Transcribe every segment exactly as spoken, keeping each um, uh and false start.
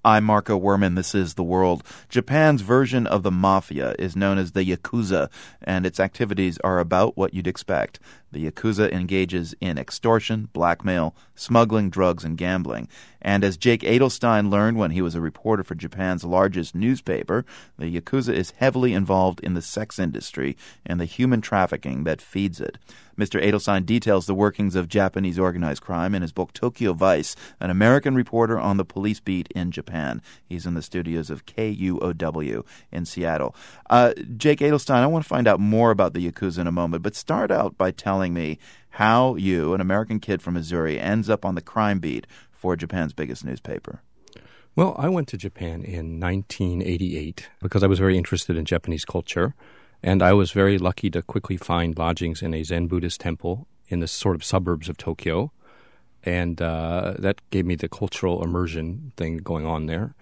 I'm Marco Werman. This is The World. Japan's version of the mafia is known as the Yakuza, and its activities are about what you'd expect. The Yakuza engages in extortion, blackmail, smuggling, drugs, and gambling. And as Jake Adelstein learned when he was a reporter for Japan's largest newspaper, the Yakuza is heavily involved in the sex industry and the human trafficking that feeds it. Mister Adelstein details the workings of Japanese organized crime in his book Tokyo Vice, an American reporter on the police beat in Japan. He's in the studios of K U O W in Seattle. Uh, Jake Adelstein, I want to find out more about the Yakuza in a moment, but start out by telling me how you, an American kid from Missouri, ends up on the crime beat for Japan's biggest newspaper. Well, I went to Japan in nineteen eighty-eight because I was very interested in Japanese culture. And I was very lucky to quickly find lodgings in a Zen Buddhist temple in the sort of suburbs of Tokyo. And uh, that gave me the cultural immersion thing going on there.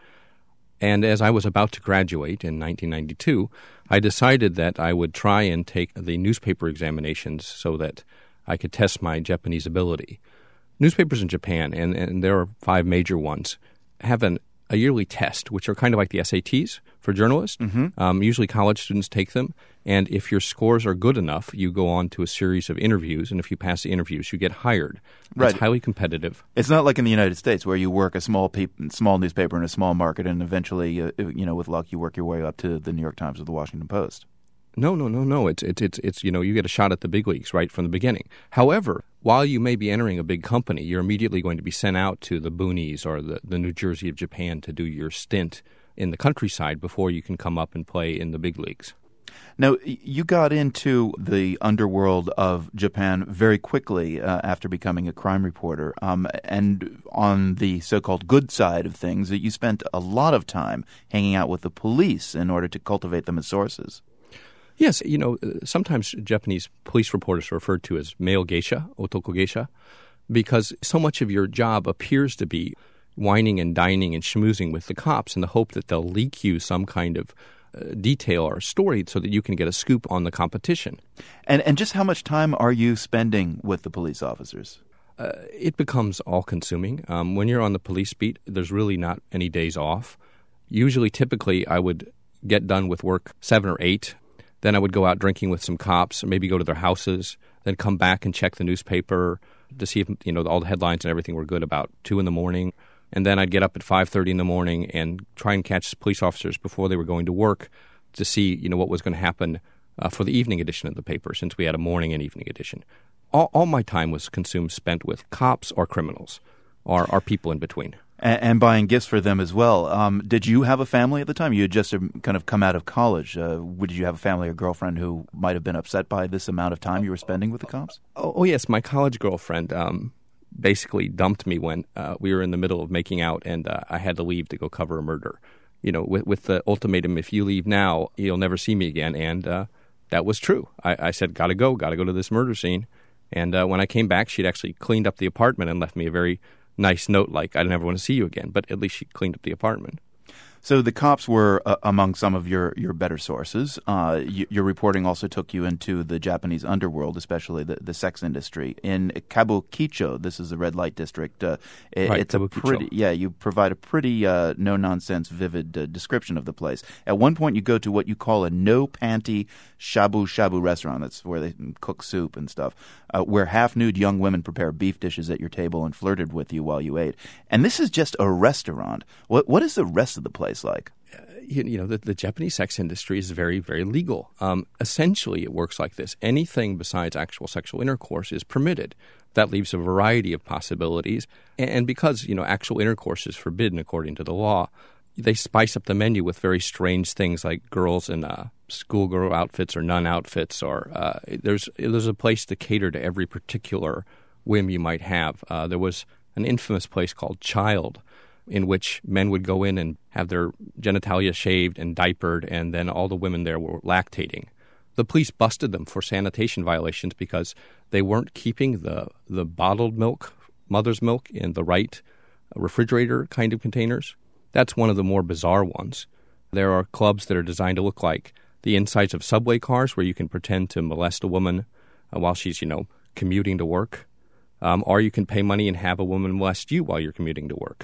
And as I was about to graduate in nineteen ninety-two, I decided that I would try and take the newspaper examinations so that I could test my Japanese ability. Newspapers in Japan, and, and there are five major ones, have an, a yearly test, which are kind of like the S A Ts for journalists. Mm-hmm. Um, usually college students take them. And if your scores are good enough, you go on to a series of interviews. And if you pass the interviews, you get hired. Right. It's highly competitive. It's not like in the United States where you work a small pe- small newspaper in a small market and eventually, uh, you know, with luck, you work your way up to the New York Times or the Washington Post. No, no, no, no. It's, it's, it's, it's, you know, you get a shot at the big leagues right from the beginning. However, while you may be entering a big company, you're immediately going to be sent out to the boonies or the, the New Jersey of Japan to do your stint in the countryside before you can come up and play in the big leagues. Now, you got into the underworld of Japan very quickly uh, after becoming a crime reporter. Um, and on the so-called good side of things, that you spent a lot of time hanging out with the police in order to cultivate them as sources. Yes, you know, sometimes Japanese police reporters are referred to as male geisha, otoko geisha, because so much of your job appears to be whining and dining and schmoozing with the cops in the hope that they'll leak you some kind of uh, detail or story so that you can get a scoop on the competition. And and just how much time are you spending with the police officers? Uh, it becomes all-consuming. Um, when you're on the police beat, there's really not any days off. Usually, typically, I would get done with work seven or eight. Then I would go out drinking with some cops, maybe go to their houses, then come back and check the newspaper to see if, you know, all the headlines and everything were good about two in the morning. And then I'd get up at five thirty in the morning and try and catch police officers before they were going to work to see, you know, what was going to happen uh, for the evening edition of the paper, since we had a morning and evening edition. All, all my time was consumed spent with cops or criminals or, or people in between. And, and buying gifts for them as well. Um, did you have a family at the time? You had just kind of come out of college. Uh, did you have a family or girlfriend who might have been upset by this amount of time you were spending with the cops? Oh, oh yes, my college girlfriend um, basically dumped me when uh, we were in the middle of making out, and uh, I had to leave to go cover a murder. You know, with, with the ultimatum, if you leave now, you'll never see me again. And uh, that was true. I, I said, gotta go, gotta go to this murder scene. And uh, when I came back, she'd actually cleaned up the apartment and left me a very nice note like, I never want to see you again. But at least she cleaned up the apartment. So the cops were uh, among some of your, your better sources. Uh, y- your reporting also took you into the Japanese underworld, especially the, the sex industry. In Kabukicho, this is the red light district. Uh, it, right, it's a Kabukicho. pretty yeah. You provide a pretty uh, no nonsense, vivid uh, description of the place. At one point, you go to what you call a no panty shabu shabu restaurant. That's where they cook soup and stuff. Uh, where half nude young women prepare beef dishes at your table and flirted with you while you ate. And this is just a restaurant. What what is the rest of the place like? Uh, you, you know, the, the Japanese sex industry is very, very legal. Um, essentially, it works like this. Anything besides actual sexual intercourse is permitted. That leaves a variety of possibilities. And, and because, you know, actual intercourse is forbidden according to the law, they spice up the menu with very strange things like girls in uh, schoolgirl outfits or nun outfits. Or uh, there's there's a place to cater to every particular whim you might have. Uh, there was an infamous place called Child, in which men would go in and have their genitalia shaved and diapered, and then all the women there were lactating. The police busted them for sanitation violations because they weren't keeping the, the bottled milk, mother's milk, in the right refrigerator kind of containers. That's one of the more bizarre ones. There are clubs that are designed to look like the insides of subway cars where you can pretend to molest a woman uh, while she's, you know, commuting to work. Um, or you can pay money and have a woman molest you while you're commuting to work.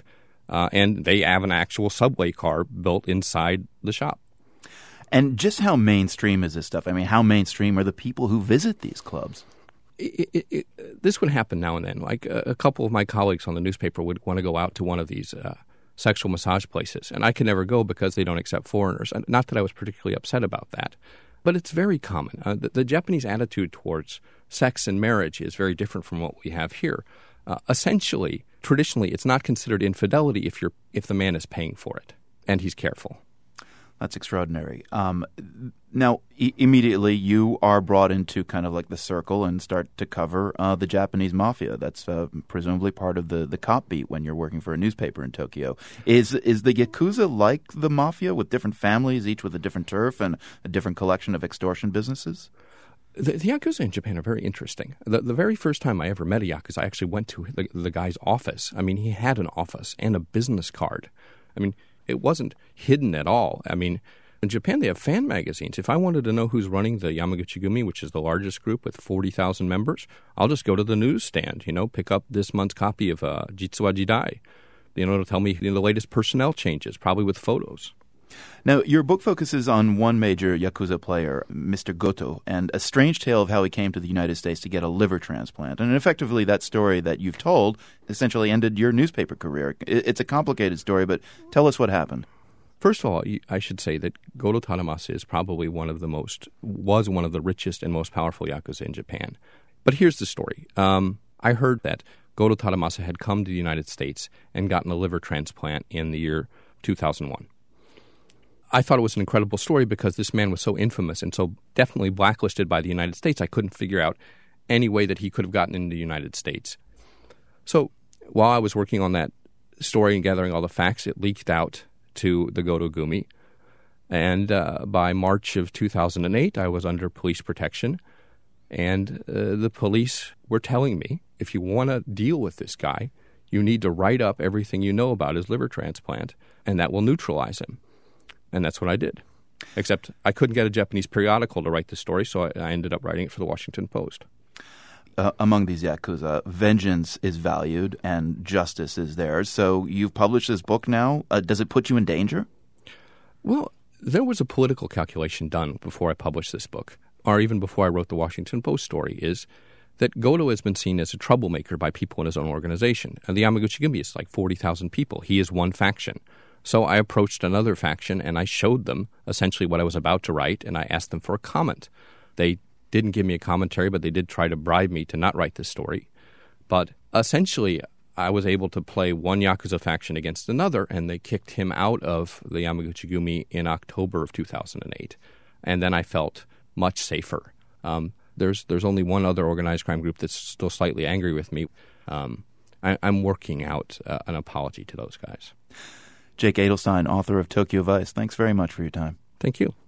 Uh, and they have an actual subway car built inside the shop. And just how mainstream is this stuff? I mean, how mainstream are the people who visit these clubs? It, it, it, this would happen now and then. Like a, a couple of my colleagues on the newspaper would want to go out to one of these uh, sexual massage places, and I could never go because they don't accept foreigners. And not that I was particularly upset about that, but it's very common. Uh, the, the Japanese attitude towards sex and marriage is very different from what we have here. Uh, essentially, traditionally, it's not considered infidelity if you're if the man is paying for it and he's careful. That's extraordinary. Um, now, e- immediately you are brought into kind of like the circle and start to cover uh, the Japanese mafia. That's uh, presumably part of the, the cop beat when you're working for a newspaper in Tokyo. Is is the Yakuza like the mafia with different families, each with a different turf and a different collection of extortion businesses? The, the Yakuza in Japan are very interesting. The, the very first time I ever met a Yakuza, I actually went to the, the guy's office. I mean, he had an office and a business card. I mean, it wasn't hidden at all. I mean, in Japan, they have fan magazines. If I wanted to know who's running the Yamaguchi-gumi, which is the largest group with forty thousand members, I'll just go to the newsstand, you know, pick up this month's copy of uh, Jitsuwa Jidai. You know, it'll tell me you know, the latest personnel changes, probably with photos. Now, your book focuses on one major Yakuza player, Mister Goto, and a strange tale of how he came to the United States to get a liver transplant. And effectively, that story that you've told essentially ended your newspaper career. It's a complicated story, but tell us what happened. First of all, I should say that Goto Tadamasa is probably one of the most, was one of the richest and most powerful Yakuza in Japan. But here's the story. Um, I heard that Goto Tadamasa had come to the United States and gotten a liver transplant in the year two thousand one. I thought it was an incredible story because this man was so infamous and so definitely blacklisted by the United States. I couldn't figure out any way that he could have gotten into the United States. So while I was working on that story and gathering all the facts, it leaked out to the Goto Gumi. And uh, by March of two thousand eight, I was under police protection. And uh, the police were telling me, if you want to deal with this guy, you need to write up everything you know about his liver transplant, and that will neutralize him. And that's what I did. Except I couldn't get a Japanese periodical to write the story, so I, I ended up writing it for the Washington Post. Uh, among these Yakuza, vengeance is valued and justice is theirs. So you've published this book now. Uh, does it put you in danger? Well, there was a political calculation done before I published this book, or even before I wrote the Washington Post story, is that Goto has been seen as a troublemaker by people in his own organization. And the Yamaguchi-gumi is like forty thousand people. He is one faction. So I approached another faction, and I showed them essentially what I was about to write, and I asked them for a comment. They didn't give me a commentary, but they did try to bribe me to not write this story. But essentially, I was able to play one Yakuza faction against another, and they kicked him out of the Yamaguchi-gumi in October of two thousand eight. And then I felt much safer. Um, there's there's only one other organized crime group that's still slightly angry with me. Um, I, I'm working out uh, an apology to those guys. Jake Adelstein, author of Tokyo Vice, thanks very much for your time. Thank you.